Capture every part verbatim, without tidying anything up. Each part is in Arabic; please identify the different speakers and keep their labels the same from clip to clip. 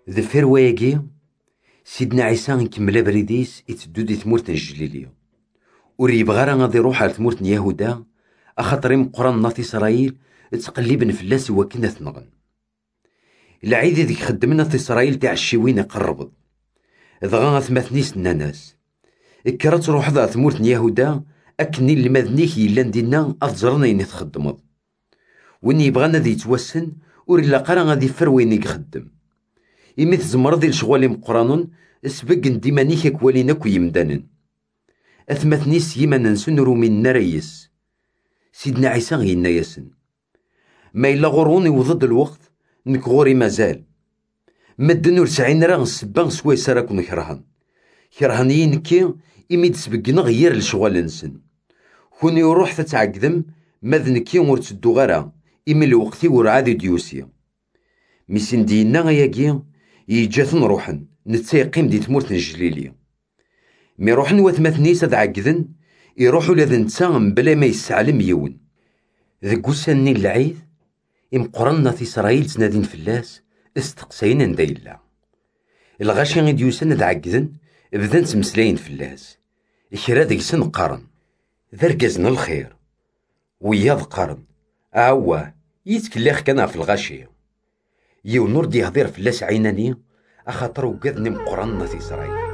Speaker 1: ذفير وياكي سيدنا عيسى نكمل ابريديس يتدو دي ثمورت الجليلية وريبغى راه غادي يروح على ثمورت يهودا اخاطر مقران ناط اسرائيل تقليبن فلاس وكنا ثنغن العيد ذيك خدمنا في اسرائيل تاع الشيوين يقربض دغا ثماثنيس ناناس كرا تروح ذا ثمورت يهودا اكني المذنيك يلان دينا افزرنا يني تخدمض وين يبغانا ذي يتوسن وري لا قرا غادي يفر وين يخدم إمي تزمر ذي الشغل مقرانون سبق ديمانيك كوالينا كو يمدانن أثمثنيس يما ننسن رومين نريس سيدنا عيسى غينا ياسن ما إلا غوروني وضد الوقت نك غوري مازال مدن ورسعين راه السبان سواي سراكو نكرهن كرهني نكي إمي تسبقنا غير الشغل نسن كون يروح تتعقدم مذنكي ورتدو غرا إمي الوقتي ورعادي ديوسيا ميسين دينا غياكي يجات نروحن نتا يقيم دي تمورت الجليلية مي روحن وثماثنيس هاد عقدن يروحو لذا نتا بلا ما يسعلم يون ذاك وساني العيد إمقرنا في إسرائيل تنادين فلاس استقسينا ندايلا الغاشي غيد يوسان هاد عقدن بدان تمسلاين فلاس إكرا ديك سن قارن ذرقزنا الخير وياض قارن أعواه يتكلاخ كان في الغاشي يونور دي هضير فلاس عيناني أخاطر وقذني مقرنا في إسرائيل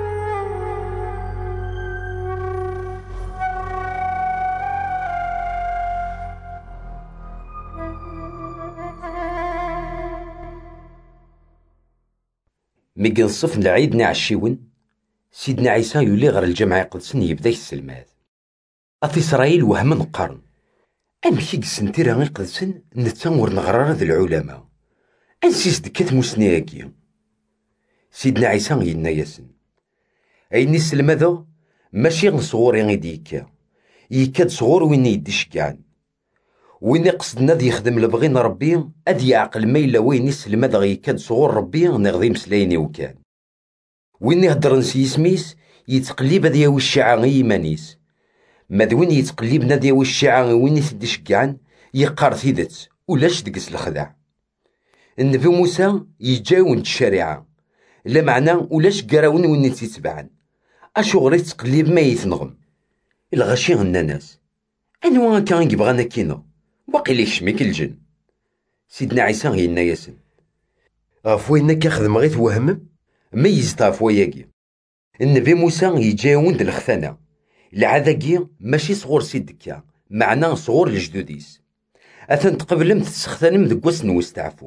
Speaker 1: مي قنصف العيد ناع الشيون سيدنا عيسى يولي غير الجمع يقدسن يبدا يسلمات أفي إسرائيل وهم نقارن أمشي قسنتي راه يقدسن نتامور نغرار ذي العلماء أنسيس دكات موسنياكي سيدنا عيسى ينا ياسن أيني السلم هذا ماشي غنصغور يديكا يكاد صغور وين يديش كاع وين قصدنا ذي يخدم لبغينا ربي أدي يعقل ما إلا وين يسلم هذا يكاد صغور ربي نغذي مسلايني وكان وين يهدر نسي سميس يتقلب هذا ياوي الشيعة غي مانيس ماذا وين يتقلب نادي ياوي الشيعة وين يتديش كاع يقار ثيدت ولاش دقس الخدع النبي موسى يجاون الشريعة لا معنى ولاش قراون وين تتبعن أشغل تقليب ما يتنغم الغشي غنا ناس أنوا كان يبغانا كينا باقي ليك شميك الجن سيدنا عيسى غينا ياسن غفوينا كاخدم غير توهم ميز طافوياكي النبي موسى يجاون الخثانة العذاكي ماشي صغور سيدكا معناه صغور الجدوديس أثن تقبلم تسخثانم دكواس نوستعفو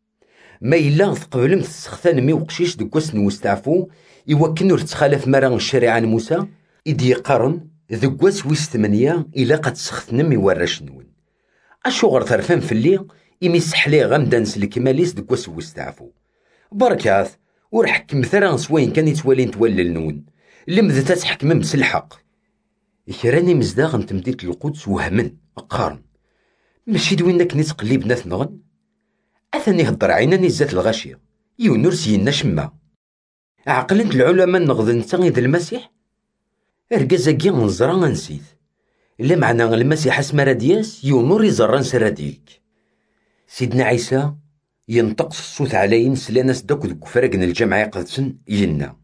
Speaker 1: ما إلا تقبلم تسخثان مي وقشيش دكواس نوستعفو يوكن ور تخالف مرا الشريعة موسى إدي قارن دكواس ويس ثمانية إلا قد سخثنم يوراش نون أشغر ثرفان في اللي إمي سحلي غمدا نسلك ماليس دكواس وستعفو بركات ورحكم ثران سوين كان يتوالين تولل نون لمذا تتحكم بس الحق إكراني مزداغ نتمديت القدس وهمن قارن ماشي دوينك نتقليب ناث نغن أثني هضر عيناني زات الغاشية يونور سينا شما عقلنت العلماء نغذن تغيذ المسيح ارقزاكي نزرا نسيت إلا معنى المسيح اسم رادياس يونور يزران سراديك سيدنا عيسى ينطقس الصوت علي نسلاناس داك ذك فرقن الجمع يقدسن ينا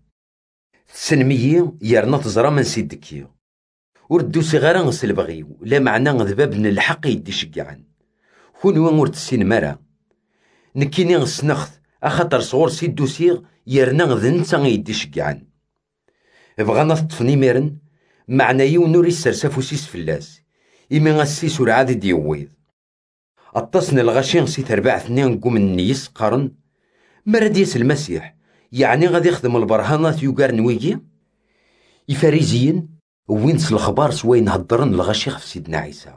Speaker 1: السنمية يرنا تزرا من سيدكيا وردو صغارا نسلبغيو لا معنى ذبابن الحق يدي شقعن كون وين ورد السين مرا نكيني غسنخذ أخاطر صغور سيدو سيغ يرنا ذنتا يدي شقعن بغانا تطفني ميرن معنى يونور يسرسا فوسيس فلاس إمي غاسيس ورعادي ديويض أطاسنا الغاشي سي تربع ثنين قوم النيس قارن مراد ياس المسيح يعني غادي يخدم البرهانات يوكار نويجي يفاريزيين وينس الخبار سوين هدرن الغشيخ في سيدنا عيسى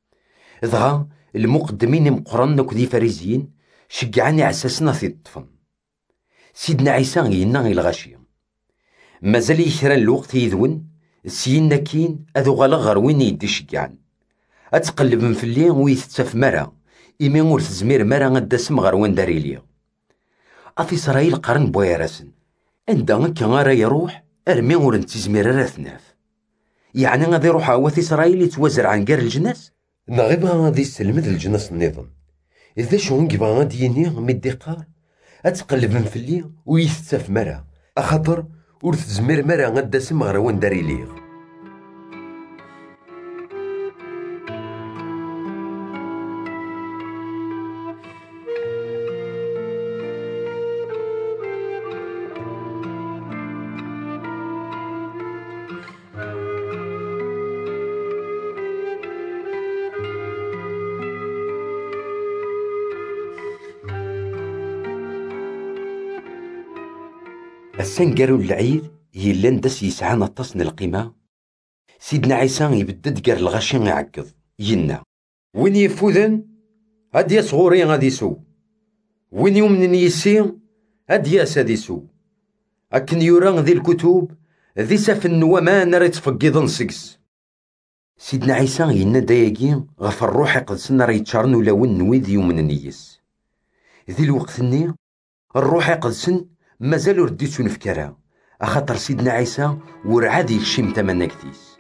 Speaker 1: ذغا المقدمين مقرن كذي فاريزيين شقعني عساسنا في الطفن سيدنا عيسى ينا الغشي مازال يكران الوقت يذون سينا كين اذو غلا غير وين يدي شقعن اتقلب من فلي ويتساف مرا إمي ور تزمير مرا غداسم غير وين داري ليا أفي إسرائيل قرن بويا راسن عندها كان غير يروح ارمي ور نتزمير راه ثناف يعني غادي يروح عوات إسرائيل يتوازر عن كار الجناس
Speaker 2: نغيبها غادي يستلمد الجناس النظام إذا شو نجيبها غادي يني مدي قار أتقلبن فلي ويستاف مرا أخاطر ور تزمير مرا غدا سم غير وين داري ليغ.
Speaker 1: السن قالوا العيد يلان داس يسعان التصن القيمة. سيدنا عيسى يبدد قال الغاشي يعقد ينا وين يفوذن هاد يا صغوري غادي يسو، وين يمنن يسي هاد ياس هادي يسو. أكن يوران ذي الكتب ذي ساف النوامان راه يتفقدن سكس. سيدنا عيسى ينا داياكي غف الروح يقدسن راه يتشارن ولا ون نويد يمنن يس. ذي الوقت ني الروح يقدسن مازال رديتو نفكرها أخاطر سيدنا عيسى ورعاد يكشم تمنى كتيس.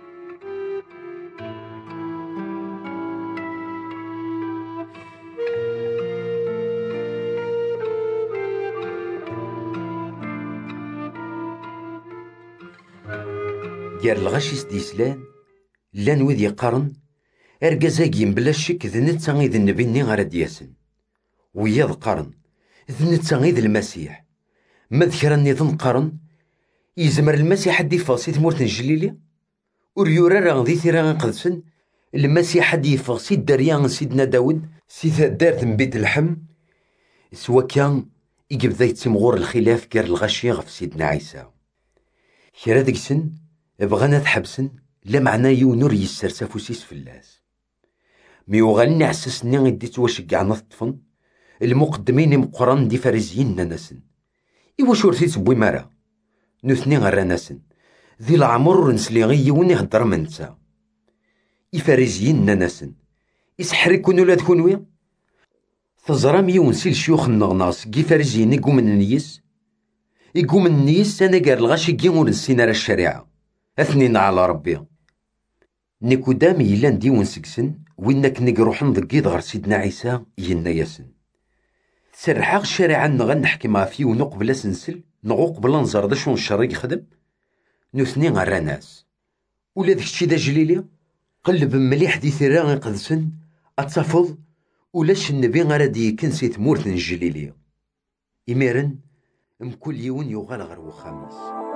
Speaker 1: قال الغاشيس ديسلان لان ويد يقارن ارقازاكين بلا شك ذ نتا غيد النبي غير دياسن وياض قارن ذ نتا غيد المسيح. ما ذكر نظن قارن يزمر المسيح حد يفغ سي تمورت الجليلي وريورا راه ذي ثيرا غنقدسن المسيح حد يفغ سي الدريا سيدنا داود سي ثدارت من بيت اللحم. سوا كان يجب ذا يتسمغور الخلاف كار الغاشي غف سيدنا عيسى. كرا ديكسن بغانا تحبسن لا معنى يونور يسرسا فوسيس فلاس ميوغالني عسسني غديت واش كاع طفن المقدمين مقران دي فارزيين ناسن إواش ورثي تبوي مرا نثني غير ناسن ذي العمر نسلي غي وني هدر منسا إفارزيين ناسن يسحركون ولا تكونوي تزرى ميون سي الشيوخ النغناص كي فارزيين يقوم من النيس يقوم من النيس انا قال الغاشي كي ونسينا راه الشريعه اثنين على ربي. نيكودام يلان ديون سكسن وينك نقروحن ضقيد غير سيدنا عيسى ينا ياسن سرحاغ الشريعة نغن نحكي ما فيه ونقبل سنسل نغوق بلا نزر دا شون الشر يخدم نثني غير ناس ولا ذاك الشي دا جليلي قلب مليح دي ثيرا يقدسن اتفض ولاش النبي غير دي كنسي تمورت الجليلية إميرن مكل يون يوغال غير وخامس.